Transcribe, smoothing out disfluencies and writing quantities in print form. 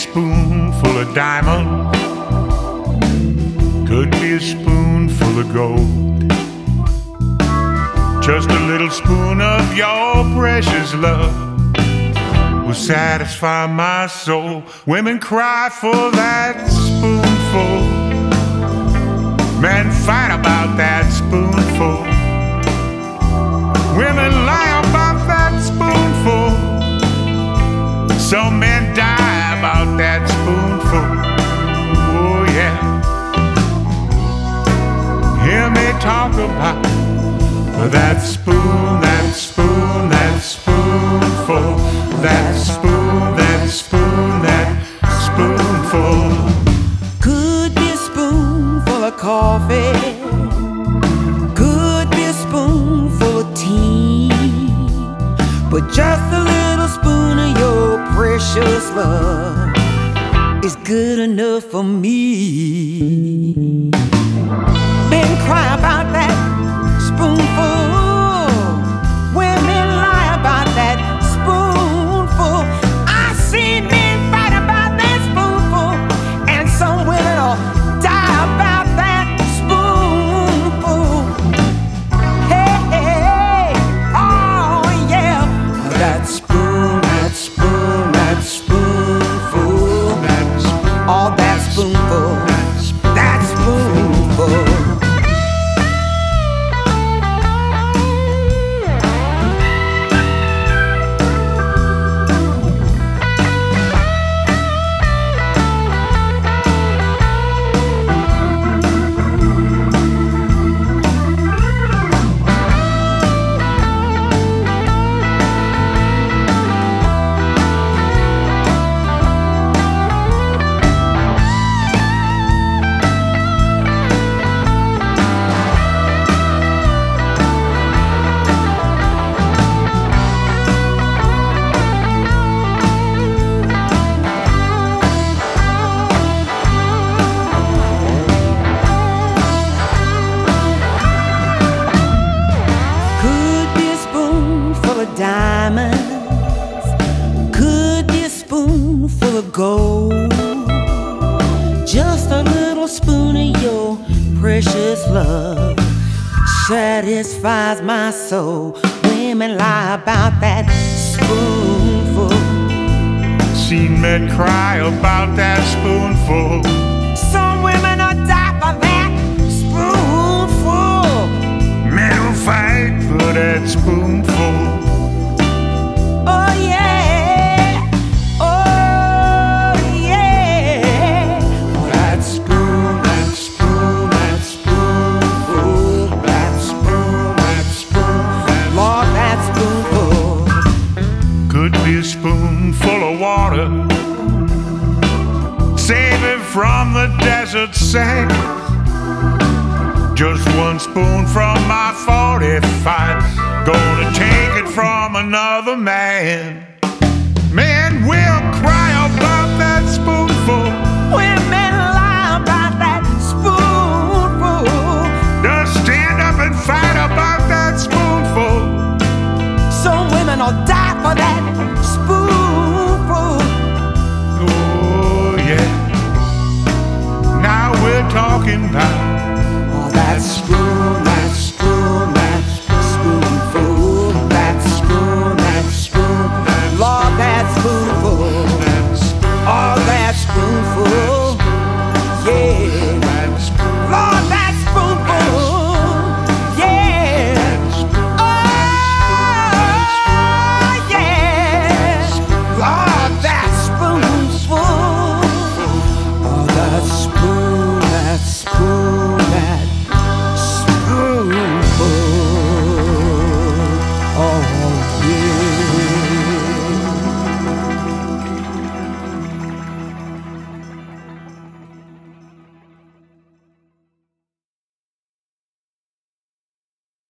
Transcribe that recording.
spoonful of diamonds, could be a spoonful of gold. Just a little spoon of your precious love will satisfy my soul. Women cry for that spoonful, men fight about that spoonful. Women lie about that spoonful, some men die about that spoonful. Oh yeah, hear me talk about that spoon, that spoon, that spoonful, that spoon, that spoon, that spoonful. Could be a spoonful of coffee, could be a spoonful of tea, but just a little spoon of your precious love is good enough for me. Men cry about that spoonful, women lie about that spoonful. I see men fight about that spoonful, and some women will die about that spoonful. Hey, hey, oh yeah, that spoon, that spoon, that spoonful, all that spoonful, that spoonful. Diamonds, could be a spoonful of gold, just a little spoon of your precious love satisfies my soul. Women lie about that spoonful, Seen men cry about that spoonful. some women will die for that spoonful. Men will fight for that spoonful. Oh yeah, oh yeah. That spoon, that spoon, that spoonful, that spoon, that spoon, that Lord, that spoonful. could be a spoonful of water, save it from the desert sand. Just one spoon from my 45, gonna take it from another man. Men will cry about that spoonful, Women lie about that spoonful. just stand up and fight about that spoonful. Some women will die for that